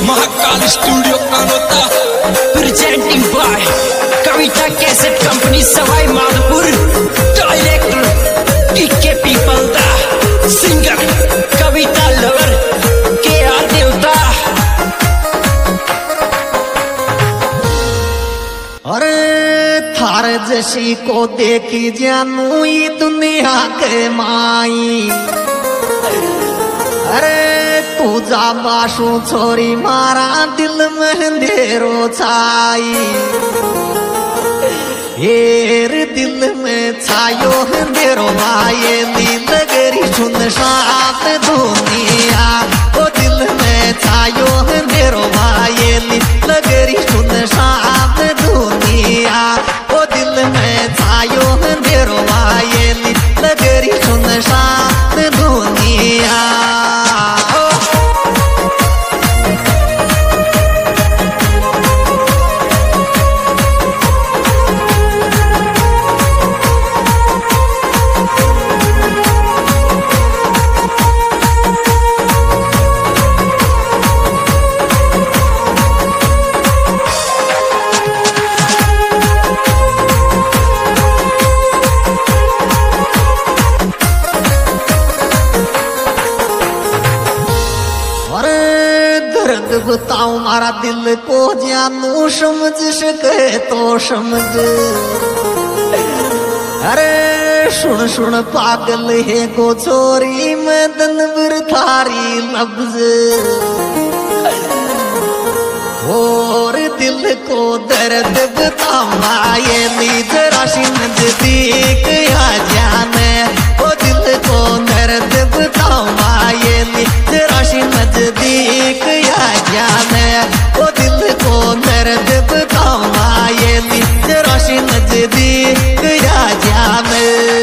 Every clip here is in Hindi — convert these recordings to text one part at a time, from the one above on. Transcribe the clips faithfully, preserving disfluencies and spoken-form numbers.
Mahakal studio Kanota presenting by Kavita cassette company Sawai Madhopur. Director टीके पीपल दा, सिंगर कविता लवर के आर देवता। अरे थार जैसी को देखी जानू ये दुनिया के माई। अरे तू जा बाशू छोरी मारा दिल में अंधेरो छाई। हेर दिल में छायो अंधेरो माये नील गरी सुन सात दुनिया। ओ दिल में छायो अंधेरो माये नील गरी सुन सात दुनिया। ओ दिल में छायो अंधेरो माये नील गरी सुन सात दुनिया। बताओ मारा दिल को जानू समझ सके तो समझ। अरे सुन सुन पागल है को छोरी में दनवर थारी लफ्ज। और दिल को दर्द बताओ माये नी जरा सी नजदीक आ जाने। ओ दिल को दर्द बताओ माये नी जरा सी नजदीक आ जाने। ओ दिल को दर्द बताओ माये नी जरा सी नजदीक आ जाने।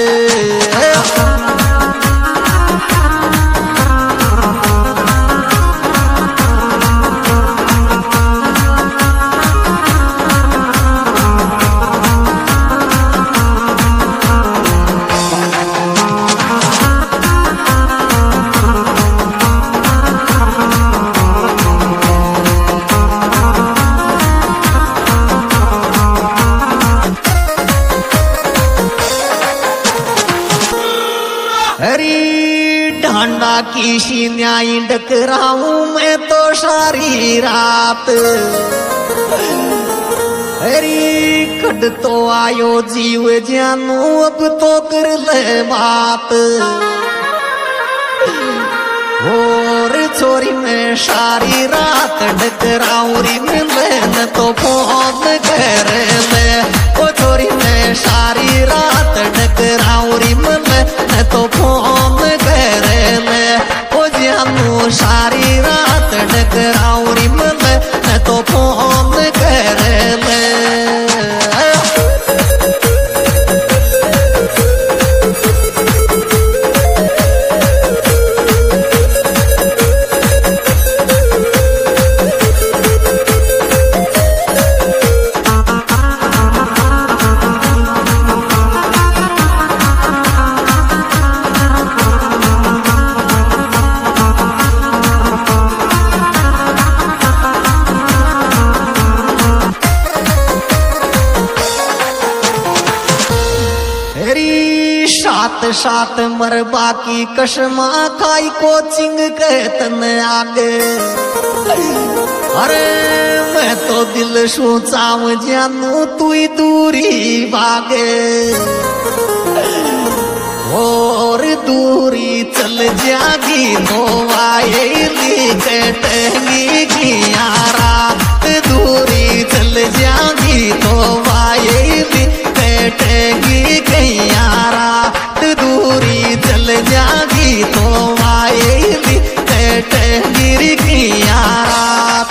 डांडा की सीन्याई डकराऊं मैं तो सारी रात। अरे कट तो आयो जीव जानू अब तो कर ले बात। और छोरी में सारी रात डकराऊं री मिले तो फोन कर ले। ओ छोरी में सारी रात डकराऊं री मिले तो फोन कर ले। ओ जानू सारी रात डकराऊं री मिले तो फोन कर ले। सात सात मरबा की कसमा खाई कोचिंग कहतन आगे। अरे मैं तो दिल सोचाऊ जानू तू दूरी भागे। और दूरी चल जागी तो आएगी कटेंगी की रात। दूरी चल जागी तो आएगी कटेंगी की रात। दूरी चल जागी तो आएगी कटेंगी की रात।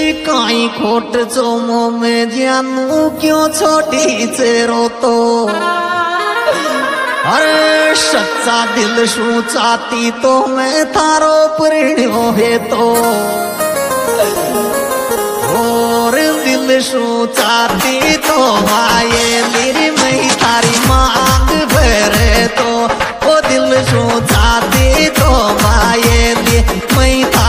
काई खोट चोमो में जानू क्यों छोटी चेरो तो अरे सच्चा दिल शू चाहती तो मैं थारो परिणो है तो और दिल शू चाहती तो माये मेरी मैं तारी मांग भरे तो ओ दिल शू चाहती तो माये मैं